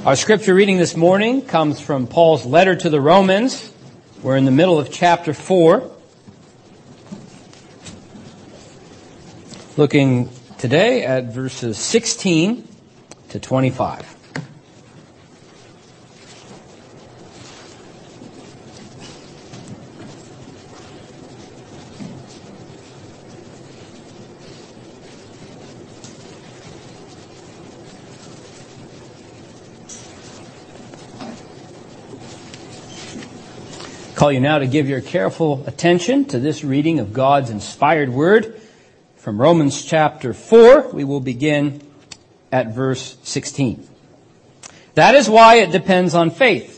Our scripture reading this morning comes from Paul's letter to the Romans. We're in the middle of chapter 4. Looking today at verses 16 to 25. I call you now to give your careful attention to this reading of God's inspired word from Romans chapter 4. We will begin at verse 16. That is why it depends on faith,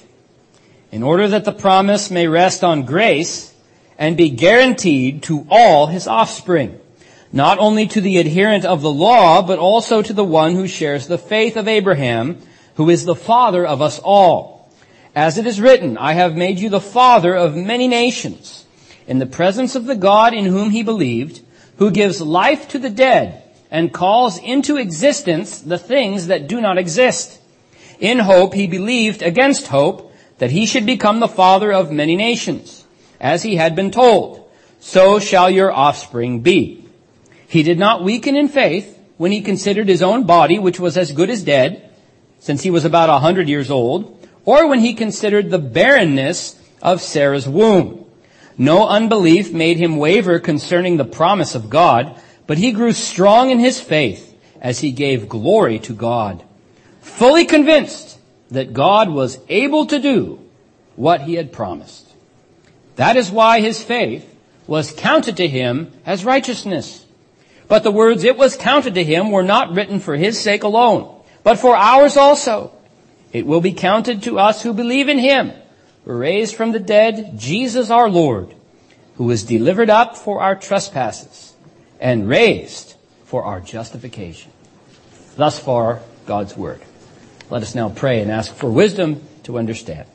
in order that the promise may rest on grace and be guaranteed to all his offspring, not only to the adherent of the law, but also to the one who shares the faith of Abraham, who is the father of us all. As it is written, I have made you the father of many nations, in the presence of the God in whom he believed, who gives life to the dead and calls into existence the things that do not exist. In hope he believed against hope that he should become the father of many nations. As he had been told, so shall your offspring be. He did not weaken in faith when he considered his own body, which was as good as dead, since he was about 100 years old, or when he considered the barrenness of Sarah's womb. No unbelief made him waver concerning the promise of God, but he grew strong in his faith as he gave glory to God, fully convinced that God was able to do what he had promised. That is why his faith was counted to him as righteousness. But the words "it was counted to him" were not written for his sake alone, but for ours also. It will be counted to us who believe in him, who raised from the dead Jesus our Lord, who was delivered up for our trespasses and raised for our justification. Thus far, God's word. Let us now pray and ask for wisdom to understand.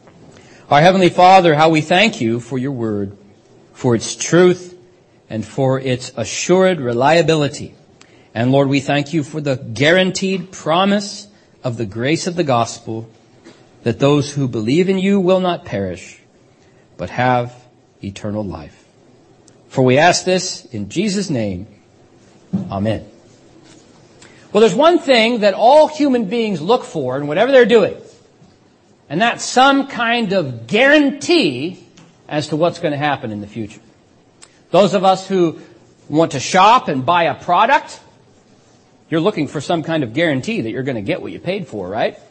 Our Heavenly Father, how we thank you for your word, for its truth, and for its assured reliability. And Lord, we thank you for the guaranteed promise of the grace of the gospel, that those who believe in you will not perish, but have eternal life. For we ask this in Jesus' name. Amen. Well, there's one thing that all human beings look for in whatever they're doing, and that's some kind of guarantee as to what's going to happen in the future. Those of us who want to shop and buy a product, you're looking for some kind of guarantee that you're going to get what you paid for, right?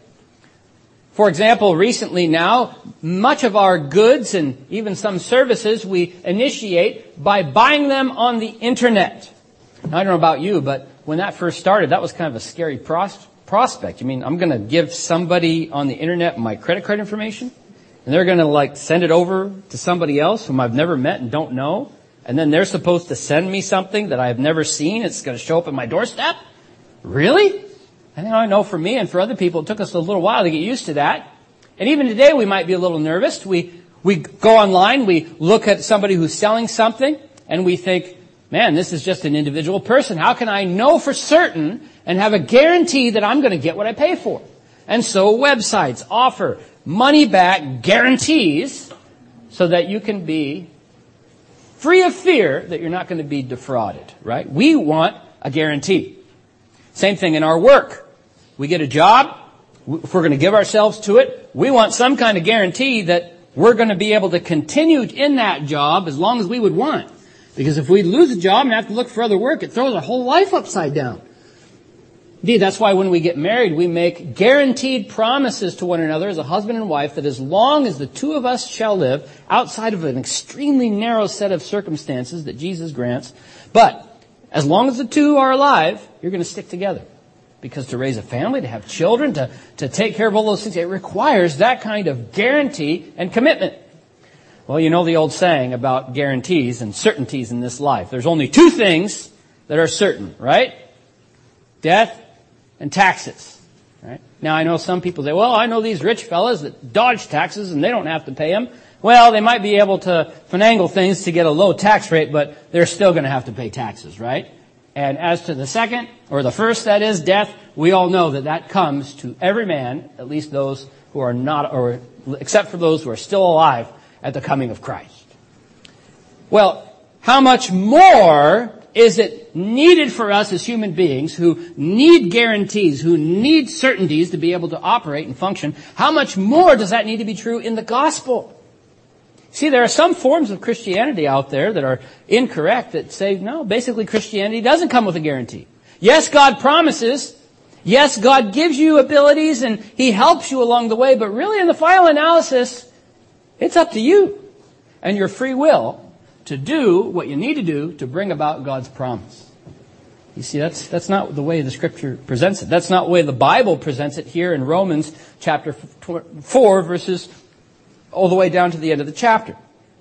For example, recently now, much of our goods and even some services we initiate by buying them on the internet. Now, I don't know about you, but when that first started, that was kind of a scary prospect. You mean, I'm going to give somebody on the internet my credit card information, and they're going to send it over to somebody else whom I've never met and don't know, and then they're supposed to send me something that I've never seen. It's going to show up at my doorstep? Really? And I know for me and for other people, it took us a little while to get used to that. And even today, we might be a little nervous. We go online, we look at somebody who's selling something, and we think, man, this is just an individual person. How can I know for certain and have a guarantee that I'm going to get what I pay for? And so websites offer money-back guarantees so that you can be free of fear that you're not going to be defrauded, right? We want a guarantee. Same thing in our work. We get a job. If we're going to give ourselves to it, we want some kind of guarantee that we're going to be able to continue in that job as long as we would want. Because if we lose a job and have to look for other work, it throws our whole life upside down. Indeed, that's why when we get married, we make guaranteed promises to one another as a husband and wife that as long as the two of us shall live outside of an extremely narrow set of circumstances that Jesus grants, but as long as the two are alive, you're going to stick together. Because to raise a family, to have children, to take care of all those things, it requires that kind of guarantee and commitment. Well, you know the old saying about guarantees and certainties in this life. There's only two things that are certain, right? Death and taxes. Right? Now, I know some people say, well, I know these rich fellas that dodge taxes and they don't have to pay them. Well, they might be able to finagle things to get a low tax rate, but they're still going to have to pay taxes, right? And as to the second, or the first, that is, death, we all know that that comes to every man, at least those who are not, or except for those who are still alive at the coming of Christ. Well, how much more is it needed for us as human beings who need guarantees, who need certainties to be able to operate and function? How much more does that need to be true in the gospel? See, there are some forms of Christianity out there that are incorrect, that say, no, basically Christianity doesn't come with a guarantee. Yes, God promises. Yes, God gives you abilities and He helps you along the way, but really in the final analysis, it's up to you and your free will to do what you need to do to bring about God's promise. You see, that's not the way the Scripture presents it. That's not the way the Bible presents it here in Romans chapter 4, verses all the way down to the end of the chapter.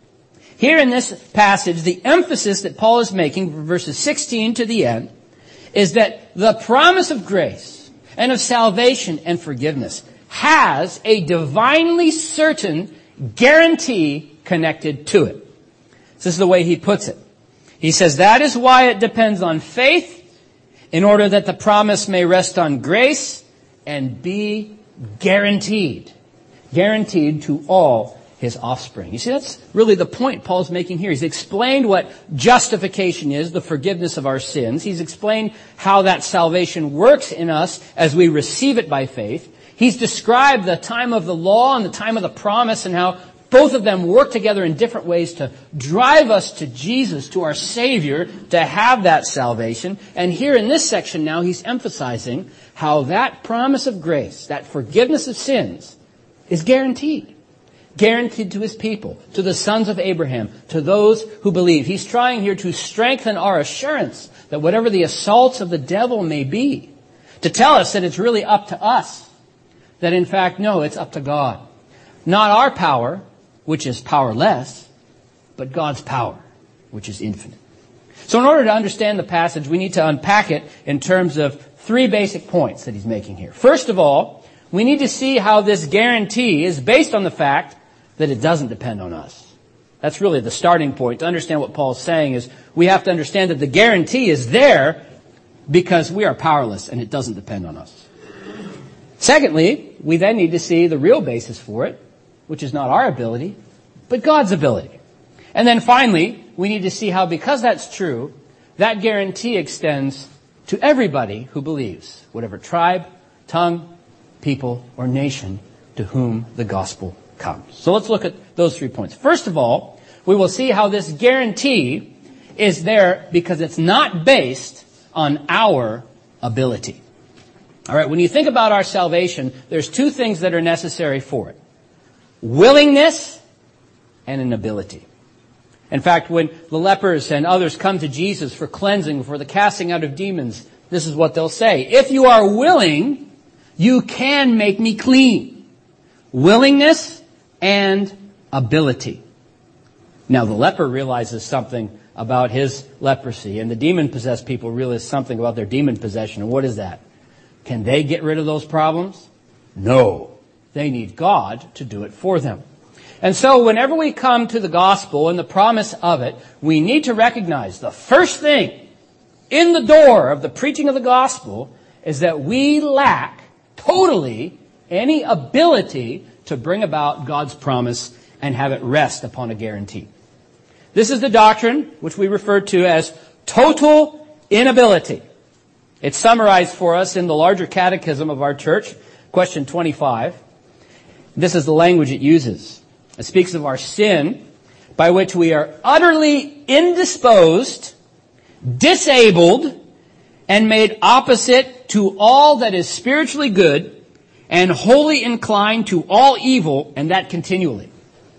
Here in this passage, the emphasis that Paul is making from verses 16 to the end is that the promise of grace and of salvation and forgiveness has a divinely certain guarantee connected to it. This is the way he puts it. He says, that is why it depends on faith, in order that the promise may rest on grace and be guaranteed. Guaranteed to all his offspring. You see, that's really the point Paul's making here. He's explained what justification is, the forgiveness of our sins. He's explained how that salvation works in us as we receive it by faith. He's described the time of the law and the time of the promise and how both of them work together in different ways to drive us to Jesus, to our Savior, to have that salvation. And here in this section now, he's emphasizing how that promise of grace, that forgiveness of sins, is guaranteed. Guaranteed to his people, to the sons of Abraham, to those who believe. He's trying here to strengthen our assurance that whatever the assaults of the devil may be, to tell us that it's really up to us. That in fact, no, it's up to God. Not our power, which is powerless, but God's power, which is infinite. So in order to understand the passage, we need to unpack it in terms of three basic points that he's making here. First of all, we need to see how this guarantee is based on the fact that it doesn't depend on us. That's really the starting point. To understand what Paul's saying is we have to understand that the guarantee is there because we are powerless and it doesn't depend on us. Secondly, we then need to see the real basis for it, which is not our ability, but God's ability. And then finally, we need to see how, because that's true, that guarantee extends to everybody who believes, whatever tribe, tongue, people, or nation to whom the gospel comes. So let's look at those 3 points. First of all, we will see how this guarantee is there because it's not based on our ability. All right, when you think about our salvation, there's 2 things that are necessary for it. Willingness and an ability. In fact, when the lepers and others come to Jesus for cleansing, for the casting out of demons, this is what they'll say. If you are willing, you can make me clean. Willingness and ability. Now, the leper realizes something about his leprosy, and the demon-possessed people realize something about their demon possession. And what is that? Can they get rid of those problems? No. They need God to do it for them. And so whenever we come to the gospel and the promise of it, we need to recognize the first thing in the door of the preaching of the gospel is that we lack totally any ability to bring about God's promise and have it rest upon a guarantee. This is the doctrine which we refer to as total inability. It's summarized for us in the larger catechism of our church, question 25. This is the language it uses. It speaks of our sin by which we are utterly indisposed, disabled, and made opposite to all that is spiritually good and wholly inclined to all evil, and that continually.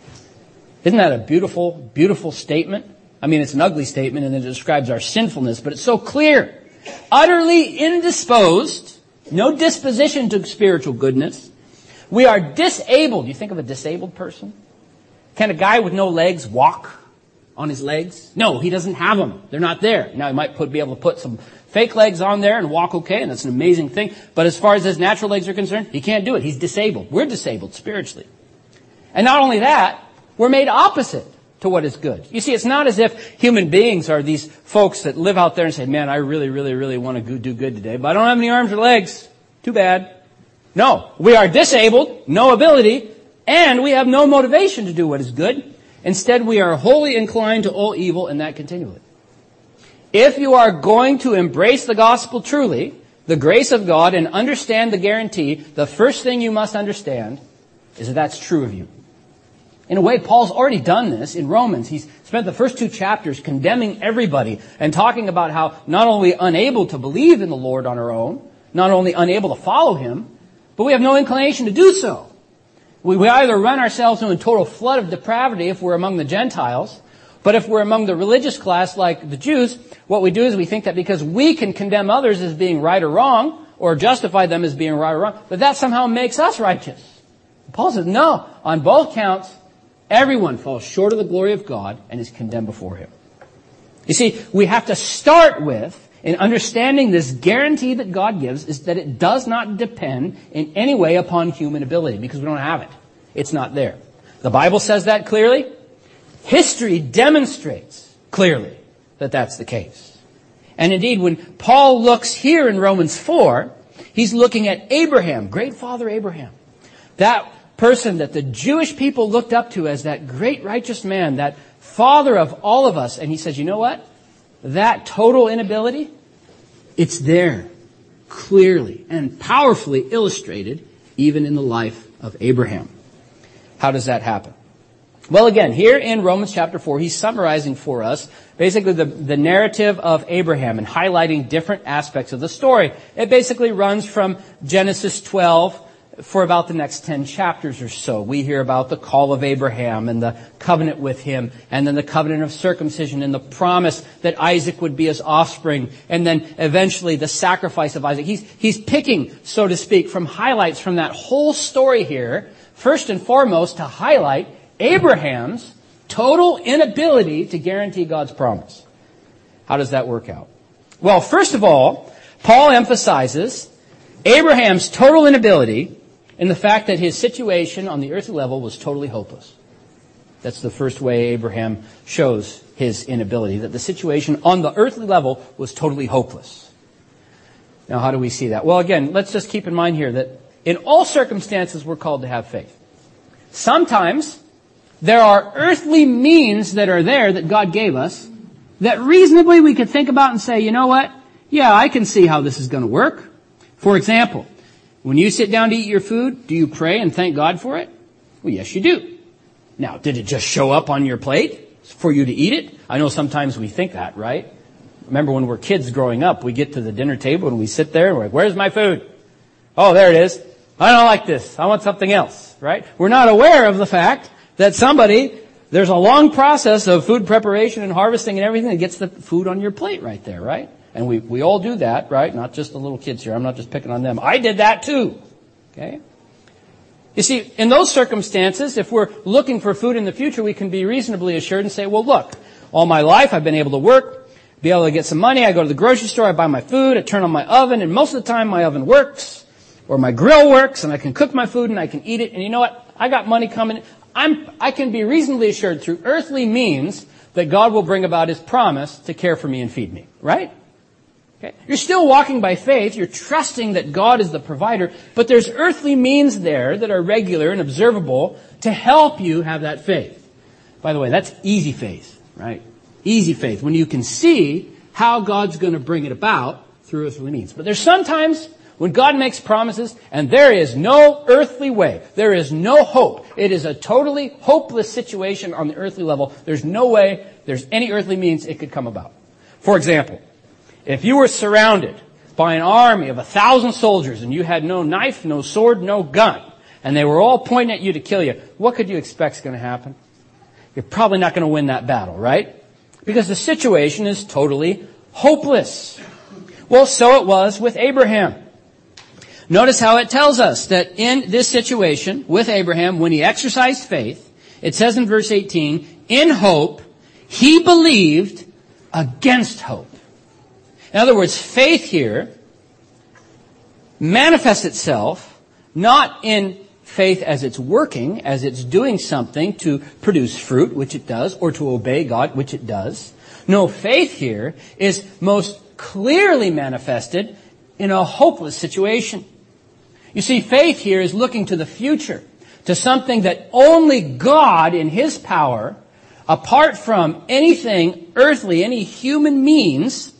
Isn't that a beautiful, beautiful statement? I mean, it's an ugly statement and it describes our sinfulness, but it's so clear. Utterly indisposed, no disposition to spiritual goodness. We are disabled. You think of a disabled person? Can a guy with no legs walk on his legs? No, he doesn't have them. They're not there. Now, he might be able to put some fake legs on there and walk okay, and that's an amazing thing. But as far as his natural legs are concerned, he can't do it. He's disabled. We're disabled spiritually. And not only that, we're made opposite to what is good. You see, it's not as if human beings are these folks that live out there and say, man, I really, really, really want to do good today, but I don't have any arms or legs. Too bad. No, we are disabled, no ability, and we have no motivation to do what is good. Instead, we are wholly inclined to all evil, and that continually. If you are going to embrace the gospel truly, the grace of God, and understand the guarantee, the first thing you must understand is that that's true of you. In a way, Paul's already done this in Romans. He's spent the first 2 chapters condemning everybody and talking about how not only unable to believe in the Lord on our own, not only unable to follow Him, but we have no inclination to do so. We either run ourselves into a total flood of depravity if we're among the Gentiles, but if we're among the religious class like the Jews, what we do is we think that because we can condemn others as being right or wrong, or justify them as being right or wrong, that somehow makes us righteous. Paul says, no, on both counts, everyone falls short of the glory of God and is condemned before Him. You see, we have to start with, in understanding this guarantee that God gives, is that it does not depend in any way upon human ability, because we don't have it. It's not there. The Bible says that clearly. History demonstrates clearly that that's the case. And indeed, when Paul looks here in Romans 4, he's looking at Abraham, great father Abraham. That person that the Jewish people looked up to as that great righteous man, that father of all of us. And he says, you know what? That total inability, it's there, clearly and powerfully illustrated, even in the life of Abraham. How does that happen? Well, again, here in Romans chapter 4, he's summarizing for us basically the narrative of Abraham and highlighting different aspects of the story. It basically runs from Genesis 12 for about the next 10 chapters or so. We hear about the call of Abraham and the covenant with him, and then the covenant of circumcision and the promise that Isaac would be his offspring, and then eventually the sacrifice of Isaac. He's picking, so to speak, from highlights from that whole story here, first and foremost to highlight Abraham's total inability to guarantee God's promise. How does that work out? Well, first of all, Paul emphasizes Abraham's total inability in the fact that his situation on the earthly level was totally hopeless. That's the first way Abraham shows his inability, that the situation on the earthly level was totally hopeless. Now, how do we see that? Well, again, let's just keep in mind here that in all circumstances we're called to have faith. Sometimes there are earthly means that are there that God gave us that reasonably we could think about and say, you know what? Yeah, I can see how this is going to work. For example, when you sit down to eat your food, do you pray and thank God for it? Well, yes, you do. Now, did it just show up on your plate for you to eat it? I know sometimes we think that, right? Remember when we're kids growing up, we get to the dinner table and we sit there and we're like, where's my food? Oh, there it is. I don't like this. I want something else, right? We're not aware of the fact that there's a long process of food preparation and harvesting and everything that gets the food on your plate right there, right? And we all do that, right? Not just the little kids here. I'm not just picking on them. I did that too. Okay? You see, in those circumstances, if we're looking for food in the future, we can be reasonably assured and say, well, look, all my life I've been able to work, be able to get some money. I go to the grocery store, I buy my food, I turn on my oven, and most of the time my oven works, or my grill works, and I can cook my food and I can eat it. And you know what? I got money coming. I can be reasonably assured through earthly means that God will bring about His promise to care for me and feed me. Right? Okay. You're still walking by faith. You're trusting that God is the provider. But there's earthly means there that are regular and observable to help you have that faith. By the way, that's easy faith, right? Easy faith. When you can see how God's going to bring it about through earthly means. But there's sometimes when God makes promises and there is no earthly way, there is no hope. It is a totally hopeless situation on the earthly level. There's no way there's any earthly means it could come about. For example, if you were surrounded by an army of 1,000 soldiers and you had no knife, no sword, no gun, and they were all pointing at you to kill you, what could you expect is going to happen? You're probably not going to win that battle, right? Because the situation is totally hopeless. Well, so it was with Abraham. Notice how it tells us that in this situation with Abraham, when he exercised faith, it says in verse 18, in hope, he believed against hope. In other words, faith here manifests itself not in faith as it's working, as it's doing something to produce fruit, which it does, or to obey God, which it does. No, faith here is most clearly manifested in a hopeless situation. You see, faith here is looking to the future, to something that only God in His power, apart from anything earthly, any human means,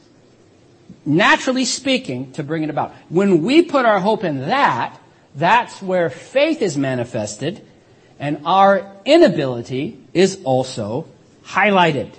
naturally speaking, to bring it about. When we put our hope in that, that's where faith is manifested, and our inability is also highlighted.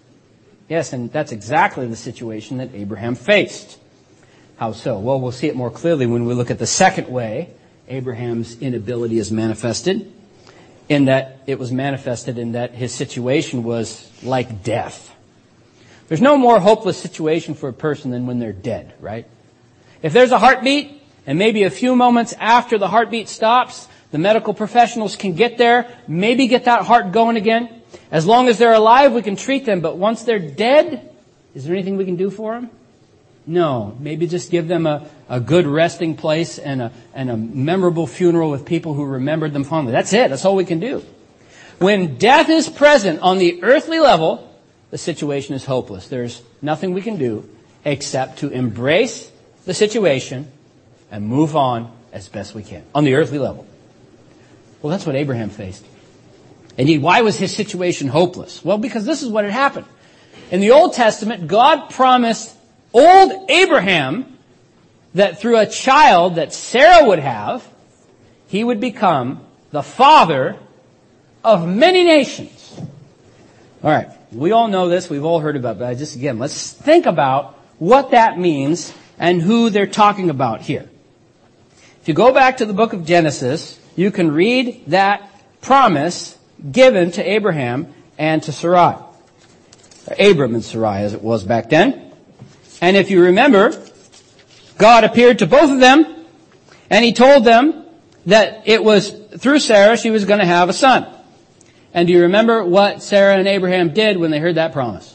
Yes, and that's exactly the situation that Abraham faced. How so? Well, we'll see it more clearly when we look at the second way Abraham's inability is manifested, in that it was manifested in that his situation was like death. There's no more hopeless situation for a person than when they're dead, right? If there's a heartbeat, and maybe a few moments after the heartbeat stops, the medical professionals can get there, maybe get that heart going again. As long as they're alive, we can treat them. But once they're dead, is there anything we can do for them? No. Maybe just give them a good resting place and a memorable funeral with people who remembered them fondly. That's it. That's all we can do. When death is present on the earthly level, the situation is hopeless. There's nothing we can do except to embrace the situation and move on as best we can on the earthly level. Well, that's what Abraham faced. Indeed, why was his situation hopeless? Well, because this is what had happened. In the Old Testament, God promised old Abraham that through a child that Sarah would have, he would become the father of many nations. All right, we all know this, we've all heard about it, but just again, let's think about what that means and who they're talking about here. If you go back to the book of Genesis, you can read that promise given to Abraham and to Sarai. Or Abram and Sarai, as it was back then. And if you remember, God appeared to both of them, and He told them that it was through Sarah she was going to have a son. And do you remember what Sarah and Abraham did when they heard that promise?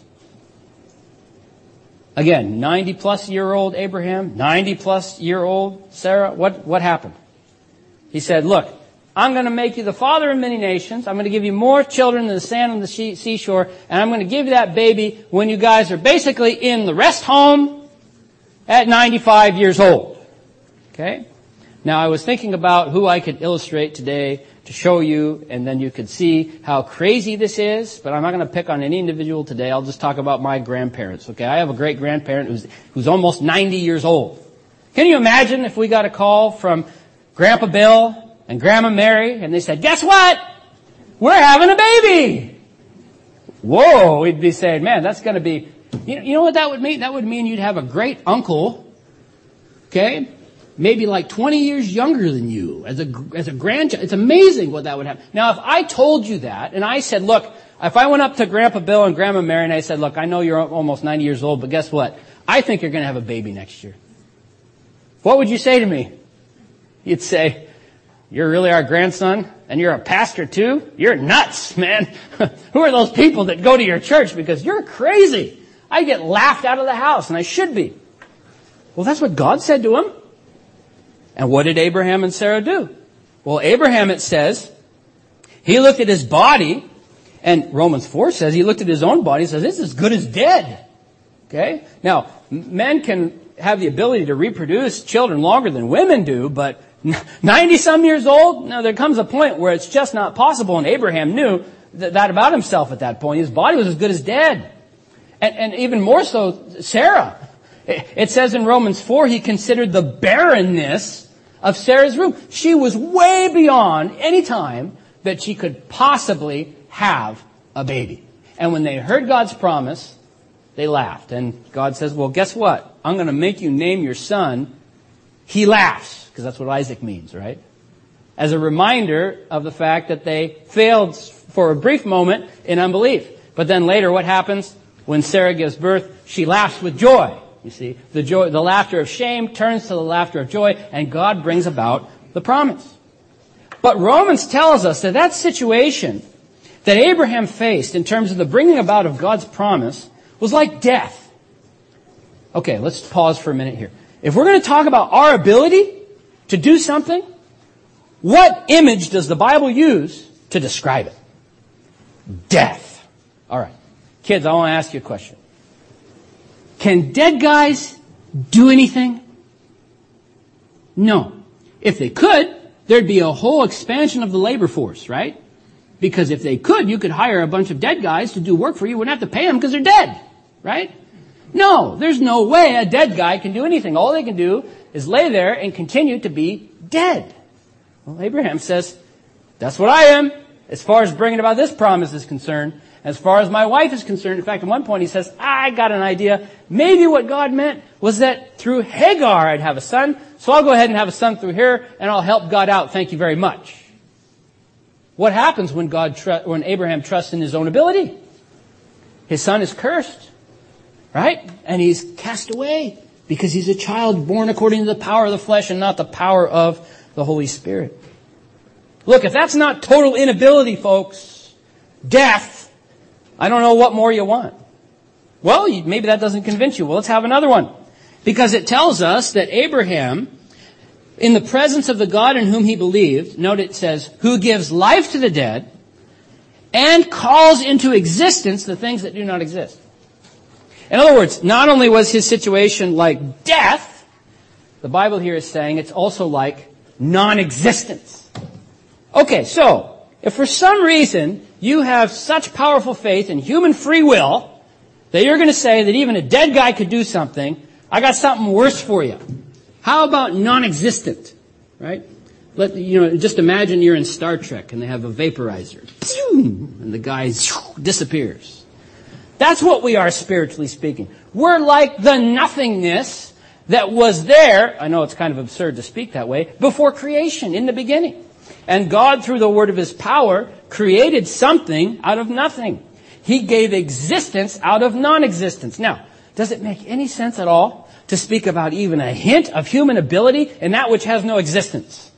Again, 90-plus-year-old Abraham, 90-plus-year-old Sarah. What happened? He said, look, I'm going to make you the father of many nations. I'm going to give you more children than the sand on the seashore. And I'm going to give you that baby when you guys are basically in the rest home at 95 years old. Okay? Now, I was thinking about who I could illustrate today to show you, and then you could see how crazy this is, but I'm not going to pick on any individual today. I'll just talk about my grandparents, okay? I have a great-grandparent who's almost 90 years old. Can you imagine if we got a call from Grandpa Bill and Grandma Mary, and they said, guess what? We're having a baby! Whoa, we'd be saying, man, that's going to be... You know what that would mean? That would mean you'd have a great uncle, okay? Maybe like 20 years younger than you as a grandchild. It's amazing what that would happen. Now, if I told you that, and I said, look, if I went up to Grandpa Bill and Grandma Mary and I said, look, I know you're almost 90 years old, but guess what? I think you're going to have a baby next year. What would you say to me? You'd say, you're really our grandson, and you're a pastor too? You're nuts, man. Who are those people that go to your church? Because you're crazy. I get laughed out of the house, and I should be. Well, that's what God said to him. And what did Abraham and Sarah do? Well, Abraham, it says, he looked at his body, and Romans 4 says he looked at his own body and says, it's as good as dead. Okay? Now, men can have the ability to reproduce children longer than women do, but 90-some years old? Now, there comes a point where it's just not possible, and Abraham knew that about himself at that point. His body was as good as dead. And even more so, Sarah. It says in Romans 4, he considered the barrenness of Sarah's womb. She was way beyond any time that she could possibly have a baby. And when they heard God's promise, they laughed. And God says, well, guess what? I'm going to make you name your son. He laughs, because that's what Isaac means, right? As a reminder of the fact that they failed for a brief moment in unbelief. But then later, what happens? When Sarah gives birth, she laughs with joy. You see, the laughter of shame turns to the laughter of joy, and God brings about the promise. But Romans tells us that situation that Abraham faced in terms of the bringing about of God's promise was like death. Okay, let's pause for a minute here. If we're going to talk about our ability to do something, What image does the Bible use to describe it? Death. All right. Kids, I want to ask you a question. Can dead guys do anything? No. If they could, there'd be a whole expansion of the labor force, right? Because if they could, you could hire a bunch of dead guys to do work for you. You wouldn't have to pay them because they're dead, right? No, there's no way a dead guy can do anything. All they can do is lay there and continue to be dead. Well, Abraham says, that's what I am, as far as bringing about this promise is concerned. As far as my wife is concerned, in fact, at one point he says, I got an idea. Maybe what God meant was that through Hagar I'd have a son, so I'll go ahead and have a son through her, and I'll help God out. Thank you very much. What happens when when Abraham trusts in his own ability? His son is cursed, right? And he's cast away because he's a child born according to the power of the flesh and not the power of the Holy Spirit. Look, if that's not total inability, folks, death, I don't know what more you want. Well, maybe that doesn't convince you. Well, let's have another one. Because it tells us that Abraham, in the presence of the God in whom he believed, note it says, who gives life to the dead and calls into existence the things that do not exist. In other words, not only was his situation like death, the Bible here is saying it's also like non-existence. Okay, so if for some reason you have such powerful faith in human free will that you're going to say that even a dead guy could do something, I got something worse for you. How about non-existent? Right? Just imagine you're in Star Trek and they have a vaporizer. And the guy disappears. That's what we are spiritually speaking. We're like the nothingness that was there, I know it's kind of absurd to speak that way, before creation, in the beginning. And God, through the word of his power, created something out of nothing. He gave existence out of non-existence. Now, does it make any sense at all to speak about even a hint of human ability in that which has no existence?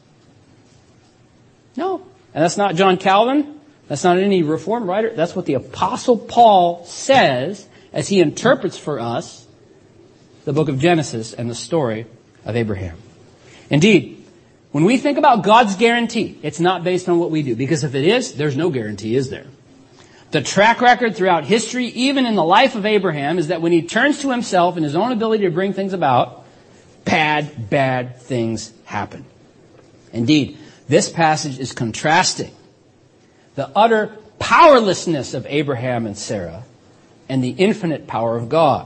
No. And that's not John Calvin. That's not any Reformed writer. That's what the Apostle Paul says as he interprets for us the book of Genesis and the story of Abraham. Indeed, when we think about God's guarantee, it's not based on what we do. Because if it is, there's no guarantee, is there? The track record throughout history, even in the life of Abraham, is that when he turns to himself and his own ability to bring things about, bad things happen. Indeed, this passage is contrasting the utter powerlessness of Abraham and Sarah and the infinite power of God.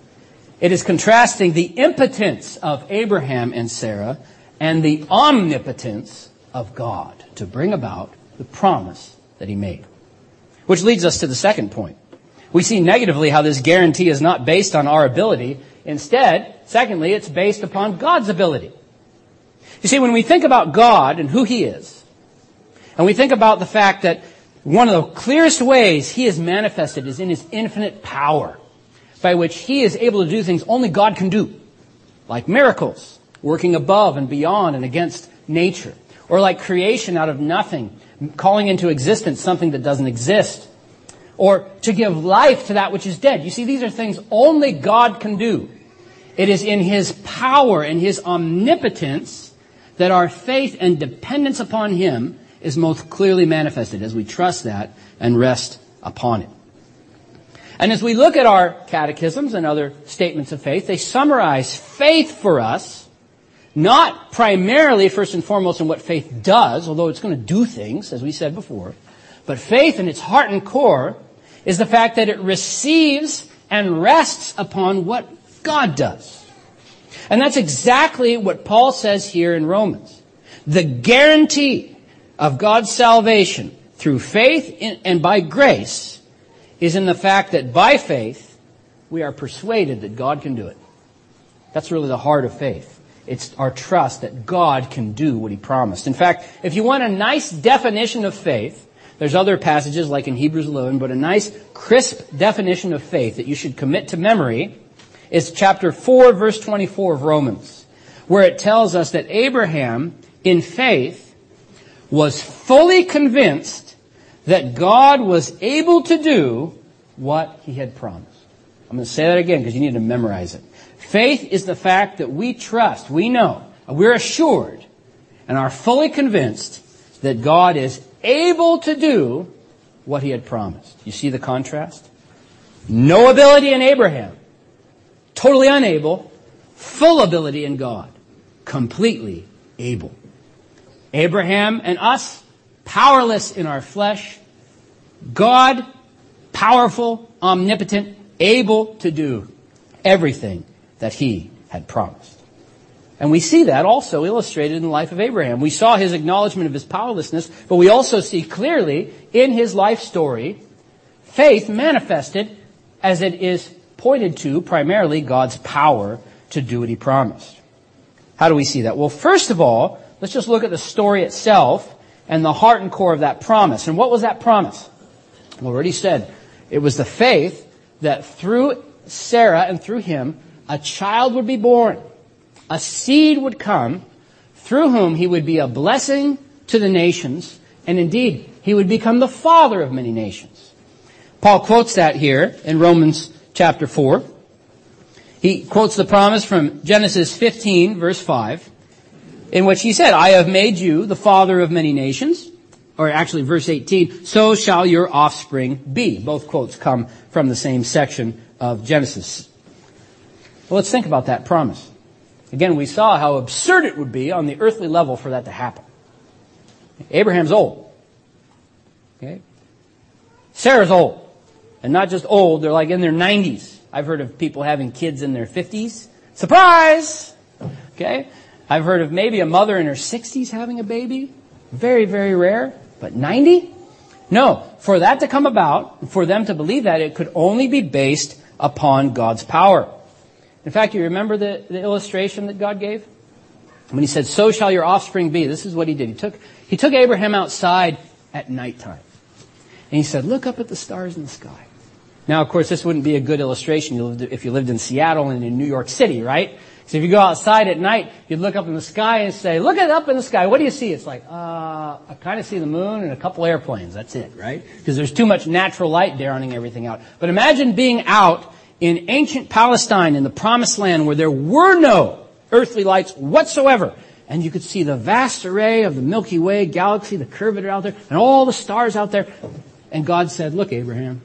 It is contrasting the impotence of Abraham and Sarah and the omnipotence of God to bring about the promise that he made. Which leads us to the second point. We see negatively how this guarantee is not based on our ability. Instead, secondly, it's based upon God's ability. You see, when we think about God and who he is, and we think about the fact that one of the clearest ways he is manifested is in his infinite power, by which he is able to do things only God can do, like miracles, working above and beyond and against nature, or like creation out of nothing, calling into existence something that doesn't exist, or to give life to that which is dead. You see, these are things only God can do. It is in his power and his omnipotence that our faith and dependence upon him is most clearly manifested as we trust that and rest upon it. And as we look at our catechisms and other statements of faith, they summarize faith for us, not primarily, first and foremost, in what faith does, although it's going to do things, as we said before, but faith in its heart and core is the fact that it receives and rests upon what God does. And that's exactly what Paul says here in Romans. The guarantee of God's salvation through faith and by grace is in the fact that by faith we are persuaded that God can do it. That's really the heart of faith. It's our trust that God can do what he promised. In fact, if you want a nice definition of faith, there's other passages like in Hebrews 11, but a nice crisp definition of faith that you should commit to memory is chapter 4, verse 24 of Romans, where it tells us that Abraham, in faith, was fully convinced that God was able to do what he had promised. I'm going to say that again because you need to memorize it. Faith is the fact that we trust, we know, we're assured, and are fully convinced that God is able to do what he had promised. You see the contrast? No ability in Abraham. Totally unable. Full ability in God. Completely able. Abraham and us, powerless in our flesh. God, powerful, omnipotent, able to do everything that he had promised. And we see that also illustrated in the life of Abraham. We saw his acknowledgement of his powerlessness, but we also see clearly in his life story, faith manifested as it is pointed to primarily God's power to do what he promised. How do we see that? Well, first of all, let's just look at the story itself and the heart and core of that promise. And what was that promise? I already said it was the faith that through Sarah and through him, a child would be born. A seed would come through whom he would be a blessing to the nations, and indeed, he would become the father of many nations. Paul quotes that here in Romans chapter 4. He quotes the promise from Genesis 15, verse 5, in which he said, I have made you the father of many nations. Or actually, verse 18, so shall your offspring be. Both quotes come from the same section of Genesis. Well, let's think about that promise. Again, we saw how absurd it would be on the earthly level for that to happen. Abraham's old. Okay? Sarah's old. And not just old, they're like in their 90s. I've heard of people having kids in their 50s. Surprise! Okay? I've heard of maybe a mother in her 60s having a baby. Very, very rare. But 90? No. For that to come about, for them to believe that, it could only be based upon God's power. In fact, you remember the illustration that God gave? When he said, so shall your offspring be. This is what he did. He took Abraham outside at nighttime. And he said, look up at the stars in the sky. Now, of course, this wouldn't be a good illustration if you lived in Seattle and in New York City, right? So if you go outside at night, you'd look up in the sky and say, look at up in the sky. What do you see? It's like, I kind of see the moon and a couple airplanes. That's it, right? Because there's too much natural light drowning everything out. But imagine being out in ancient Palestine in the Promised Land where there were no earthly lights whatsoever. And you could see the vast array of the Milky Way galaxy, the curvature out there, and all the stars out there. And God said, look, Abraham,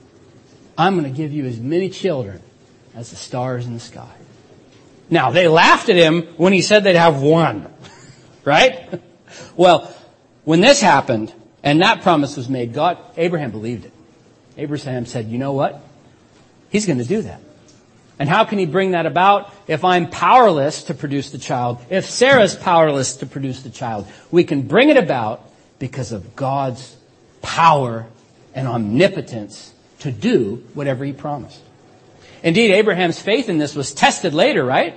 I'm going to give you as many children as the stars in the sky. Now, they laughed at him when he said they'd have one. Right? Well, when this happened, and that promise was made, Abraham believed it. Abraham said, you know what? He's going to do that. And how can he bring that about if I'm powerless to produce the child? If Sarah's powerless to produce the child? We can bring it about because of God's power and omnipotence to do whatever he promised. Indeed, Abraham's faith in this was tested later, right?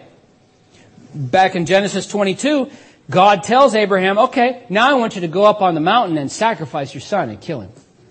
Back in Genesis 22, God tells Abraham, okay, now I want you to go up on the mountain and sacrifice your son and kill him.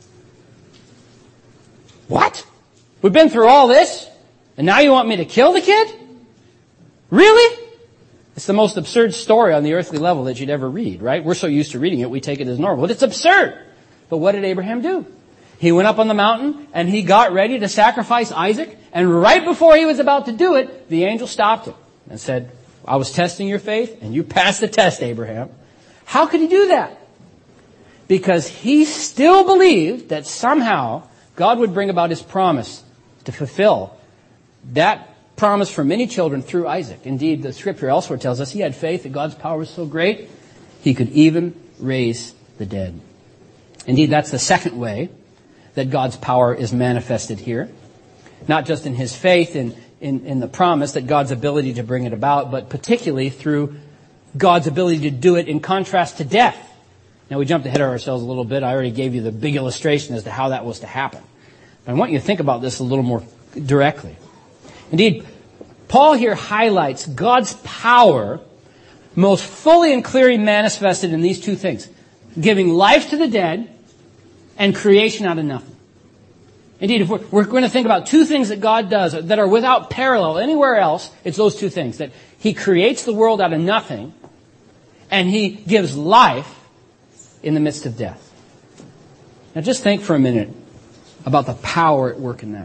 What? We've been through all this, and now you want me to kill the kid? Really? It's the most absurd story on the earthly level that you'd ever read, right? We're so used to reading it, we take it as normal. But it's absurd. But what did Abraham do? He went up on the mountain, and he got ready to sacrifice Isaac, and right before he was about to do it, the angel stopped him and said, I was testing your faith, and you passed the test, Abraham. How could he do that? Because he still believed that somehow God would bring about his promise to fulfill that promise for many children through Isaac. Indeed, the scripture elsewhere tells us he had faith that God's power was so great, he could even raise the dead. Indeed, that's the second way that God's power is manifested here. Not just in his faith in the promise, that God's ability to bring it about, but particularly through God's ability to do it in contrast to death. Now, we jumped ahead of ourselves a little bit. I already gave you the big illustration as to how that was to happen. I want you to think about this a little more directly. Indeed, Paul here highlights God's power most fully and clearly manifested in these two things. Giving life to the dead and creation out of nothing. Indeed, if we're going to think about two things that God does that are without parallel anywhere else, it's those two things. That he creates the world out of nothing and he gives life in the midst of death. Now just think for a minute about the power at work in that.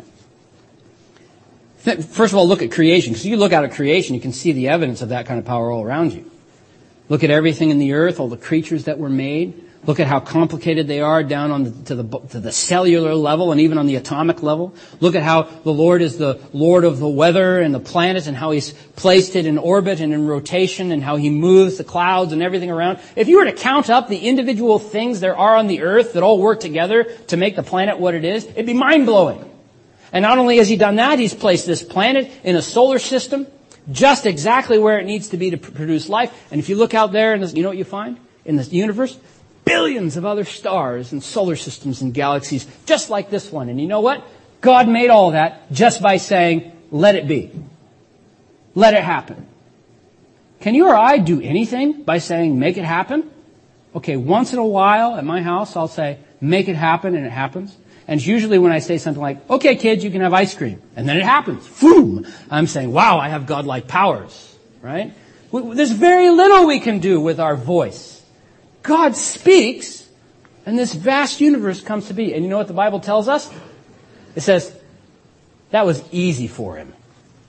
First of all, look at creation. Because you look out at creation, you can see the evidence of that kind of power all around you. Look at everything in the earth, all the creatures that were made. Look at how complicated they are down to the cellular level and even on the atomic level. Look at how the Lord is the Lord of the weather and the planets and how He's placed it in orbit and in rotation and how He moves the clouds and everything around. If you were to count up the individual things there are on the earth that all work together to make the planet what it is, it'd be mind-blowing. And not only has He done that, He's placed this planet in a solar system just exactly where it needs to be to produce life. And if you look out there, and you know what you find? In the universe? Billions of other stars and solar systems and galaxies just like this one. And you know what? God made all that just by saying, let it be. Let it happen. Can you or I do anything by saying, make it happen? Okay, once in a while at my house, I'll say, make it happen, and it happens. And it's usually when I say something like, okay, kids, you can have ice cream. And then it happens. Boom! I'm saying, wow, I have godlike powers. Right? There's very little we can do with our voice. God speaks, and this vast universe comes to be. And you know what the Bible tells us? It says, that was easy for Him.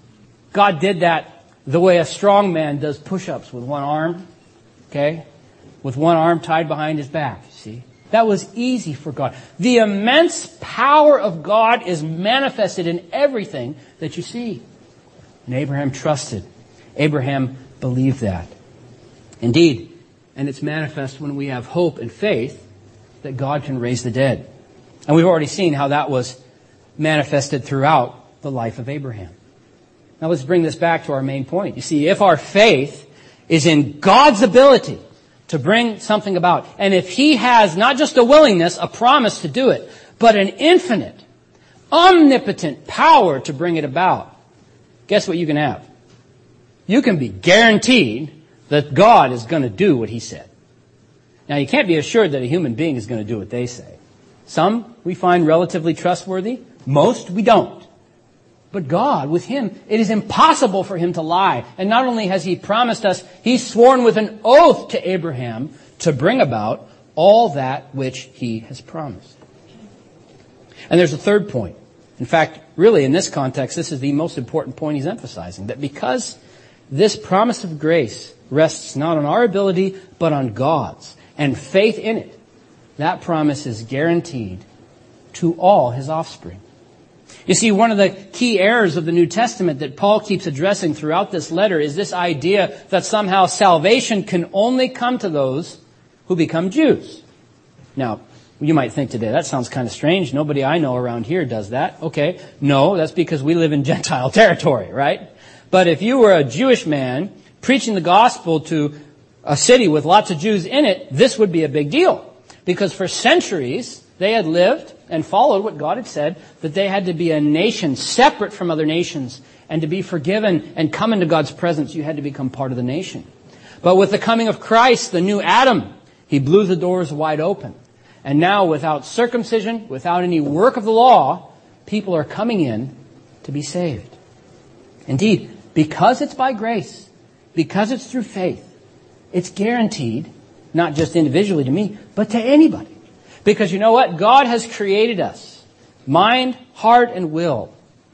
God did that the way a strong man does push-ups with one arm, okay? With one arm tied behind his back, you see? That was easy for God. The immense power of God is manifested in everything that you see. And Abraham trusted. Abraham believed that. Indeed, and it's manifest when we have hope and faith that God can raise the dead. And we've already seen how that was manifested throughout the life of Abraham. Now let's bring this back to our main point. You see, if our faith is in God's ability to bring something about, and if He has not just a willingness, a promise to do it, but an infinite, omnipotent power to bring it about, guess what you can have? You can be guaranteed that God is going to do what He said. Now, you can't be assured that a human being is going to do what they say. Some we find relatively trustworthy. Most we don't. But God, with Him, it is impossible for Him to lie. And not only has He promised us, He's sworn with an oath to Abraham to bring about all that which He has promised. And there's a third point. In fact, really in this context, this is the most important point He's emphasizing. That because this promise of grace rests not on our ability, but on God's, and faith in it, that promise is guaranteed to all His offspring. You see, one of the key errors of the New Testament that Paul keeps addressing throughout this letter is this idea that somehow salvation can only come to those who become Jews. Now, you might think today, that sounds kind of strange. Nobody I know around here does that. Okay, no, that's because we live in Gentile territory, right? But if you were a Jewish man preaching the gospel to a city with lots of Jews in it, this would be a big deal. Because for centuries, they had lived and followed what God had said, that they had to be a nation separate from other nations. And to be forgiven and come into God's presence, you had to become part of the nation. But with the coming of Christ, the new Adam, He blew the doors wide open. And now, without circumcision, without any work of the law, people are coming in to be saved. Indeed, because it's by grace, because it's through faith, it's guaranteed, not just individually to me, but to anybody. Because you know what? God has created us, mind, heart, and will.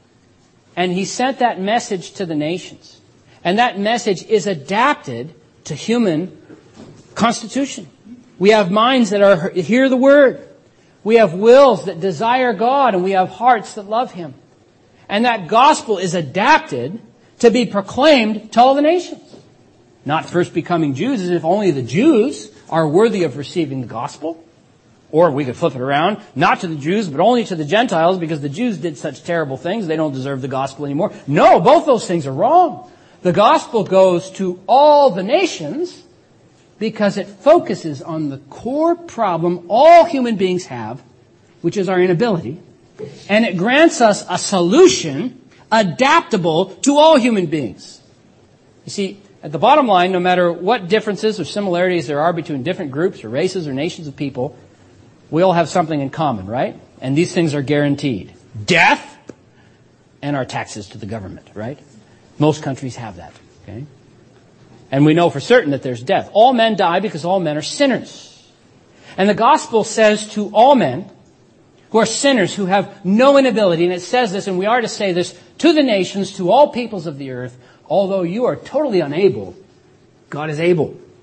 And He sent that message to the nations. And that message is adapted to human constitution. We have minds that hear the Word. We have wills that desire God, and we have hearts that love Him. And that gospel is adapted to be proclaimed to all the nations. Not first becoming Jews as if only the Jews are worthy of receiving the gospel. Or we could flip it around, not to the Jews, but only to the Gentiles because the Jews did such terrible things, they don't deserve the gospel anymore. No, both those things are wrong. The gospel goes to all the nations because it focuses on the core problem all human beings have, which is our inability. And it grants us a solution adaptable to all human beings. You see, at the bottom line, no matter what differences or similarities there are between different groups or races or nations of people, we all have something in common, right? And these things are guaranteed. Death and our taxes to the government, right? Most countries have that, okay? And we know for certain that there's death. All men die because all men are sinners. And the gospel says to all men who are sinners, who have no inability, and it says this, and we are to say this to the nations, to all peoples of the earth, although you are totally unable, God is able.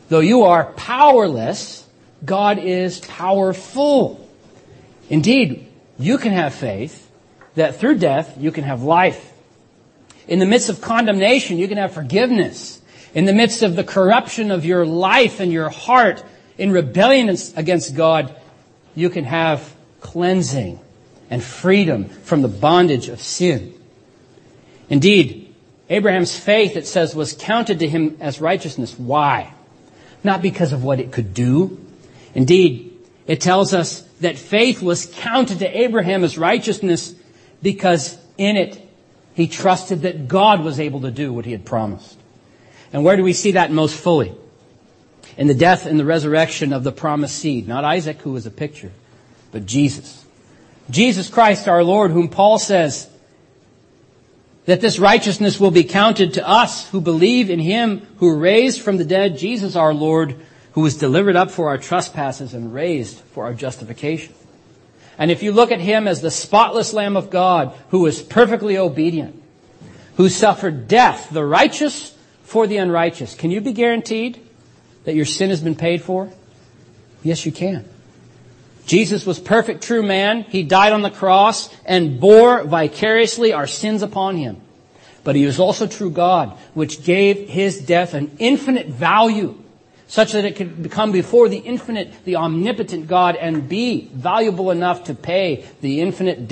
Though you are powerless, God is powerful. Indeed, you can have faith that through death you can have life. In the midst of condemnation, you can have forgiveness. In the midst of the corruption of your life and your heart in rebellion against God, you can have cleansing and freedom from the bondage of sin. Indeed, Abraham's faith, it says, was counted to him as righteousness. Why? Not because of what it could do. Indeed, it tells us that faith was counted to Abraham as righteousness because in it he trusted that God was able to do what he had promised. And where do we see that most fully? In the death and the resurrection of the promised seed. Not Isaac, who was a picture, but Jesus. Jesus Christ our Lord, whom Paul says that this righteousness will be counted to us who believe in him who raised from the dead Jesus our Lord, who was delivered up for our trespasses and raised for our justification. And if you look at him as the spotless Lamb of God, who was perfectly obedient, who suffered death, the righteous for the unrighteous, can you be guaranteed that your sin has been paid for? Yes, you can. Jesus was perfect, true man. He died on the cross and bore vicariously our sins upon him. But he was also true God, which gave his death an infinite value, such that it could become before the infinite, the omnipotent God, and be valuable enough to pay the infinite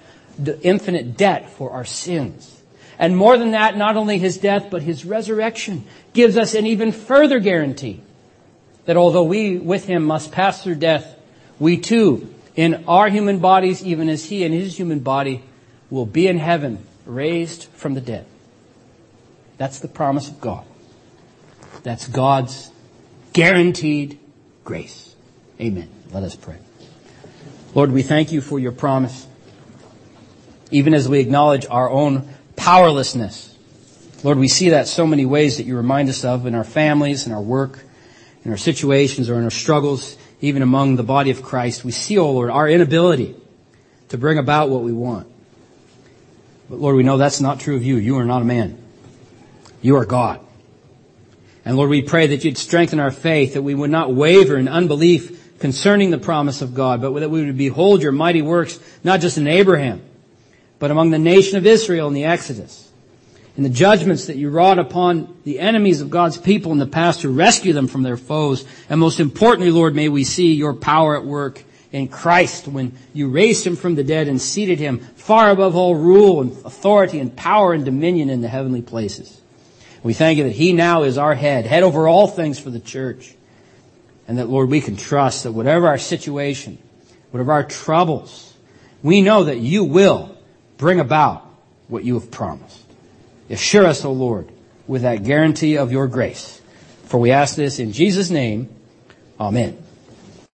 debt for our sins. And more than that, not only his death, but his resurrection gives us an even further guarantee that although we with him must pass through death, we too, in our human bodies, even as he in his human body, will be in heaven, raised from the dead. That's the promise of God. That's God's guaranteed grace. Amen. Let us pray. Lord, we thank you for your promise, even as we acknowledge our own powerlessness. Lord, we see that so many ways that you remind us of in our families, in our work, in our situations, or in our struggles, even among the body of Christ. We see, oh Lord, our inability to bring about what we want. But Lord, we know that's not true of you. You are not a man. You are God. And Lord, we pray that you'd strengthen our faith, that we would not waver in unbelief concerning the promise of God, but that we would behold your mighty works, not just in Abraham, but among the nation of Israel in the Exodus, in the judgments that you wrought upon the enemies of God's people in the past to rescue them from their foes. And most importantly, Lord, may we see your power at work in Christ when you raised him from the dead and seated him far above all rule and authority and power and dominion in the heavenly places. We thank you that he now is our head over all things for the church. And that, Lord, we can trust that whatever our situation, whatever our troubles, we know that you will bring about what you have promised. Assure us, O Lord, with that guarantee of your grace. For we ask this in Jesus' name. Amen.